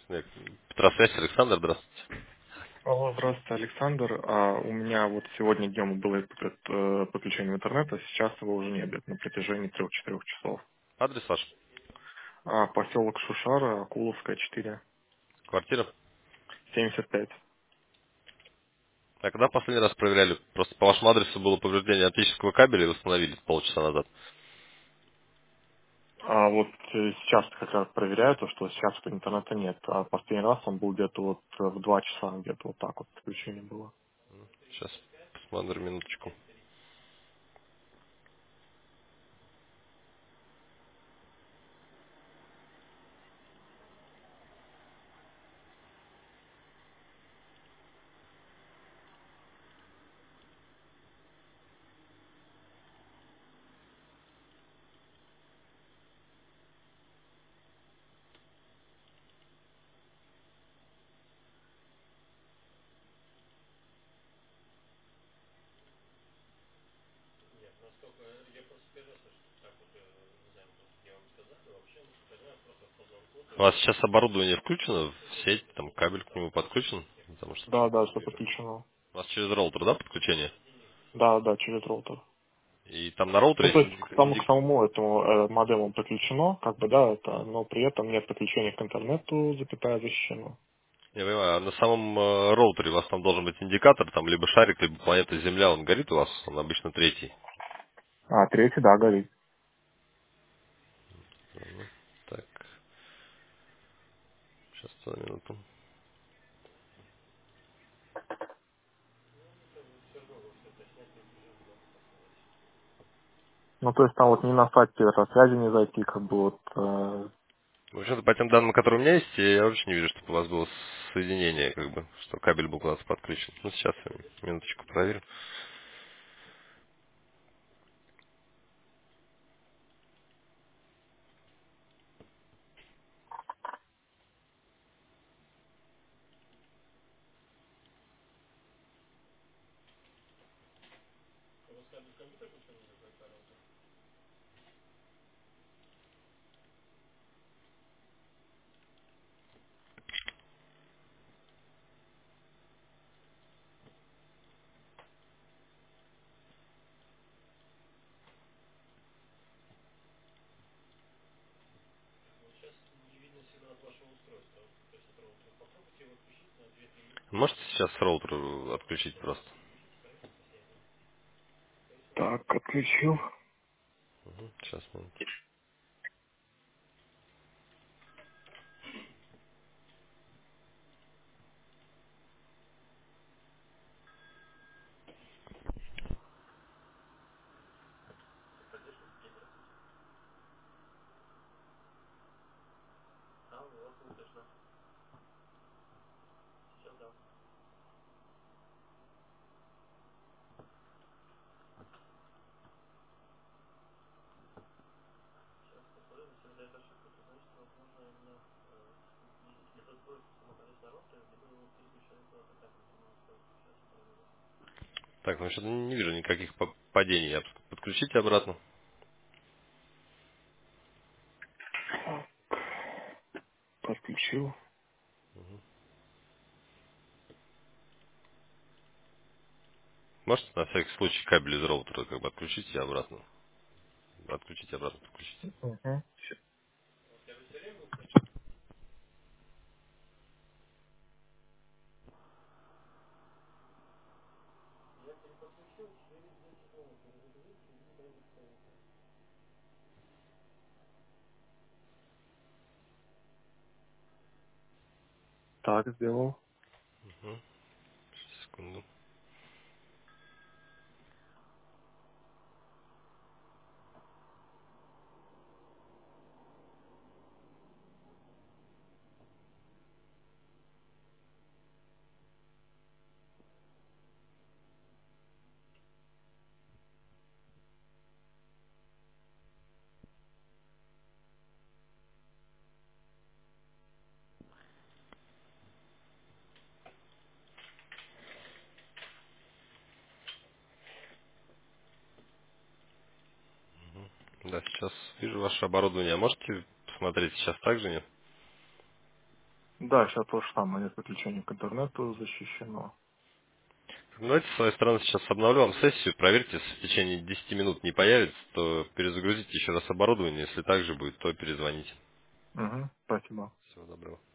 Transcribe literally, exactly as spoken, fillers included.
Нет, Петросвязь, Александр, здравствуйте. Алло, здравствуйте, Александр. А, у меня вот сегодня днем было под- э, подключение в интернет, а сейчас его уже нет, где-то на протяжении трех-четырех часов. Адрес ваш? А, поселок Шушара, Акуловская, четыре, Квартира? семьдесят пять. А когда последний раз проверяли? Просто по вашему адресу было повреждение оптического кабеля и восстановили полчаса назад. А вот э, сейчас как раз проверяю то, что сейчас вот интернета нет. А последний раз он был где-то вот э, в два часа, где-то вот так вот подключение было. Сейчас посмотрю минуточку. У вас сейчас оборудование включено в сеть, там кабель к нему подключен? Потому что Да, почему-то да, не все вижу. подключено. У вас через роутер, да, подключение? Да, да, через роутер. И там на роутере Ну, то есть есть к индик... тому, к индик- самому этому э, модему подключено, как бы, да, это, но при этом нет подключения к интернету, запятая защищено. Я понимаю, а на самом э, роутере у вас там должен быть индикатор, там либо шарик, либо планета Земля, он горит у вас, он обычно третий. А, третий, да, горит. Так, сейчас, одну минуту. Ну, то есть там вот не на сайт связи не зайти, как бы вот, э, В общем-то, по тем данным, которые у меня есть, я вообще не вижу, чтобы у вас было соединение, как бы, что кабель был куда-то подключен. Ну, сейчас я минуточку проверю. Можете сейчас роутер отключить просто? так, отключил. Мгм, сейчас, минуту. Так, ну что-то не вижу никаких по- падений. Я подключите обратно. Подключил. Можете на всякий случай кабель из роутера как бы отключить и обратно. Отключите обратно, подключите. Угу. Так, сделал. Мгм, секунду. Да, сейчас вижу ваше оборудование. А можете посмотреть сейчас так же, нет? Да, сейчас то же самое, нет подключения к интернету защищено. Ну, давайте с своей стороны сейчас обновлю вам сессию, проверьте, если в течение десяти минут не появится, то перезагрузите еще раз оборудование, если так же будет, то перезвоните. Угу, спасибо. Всего доброго.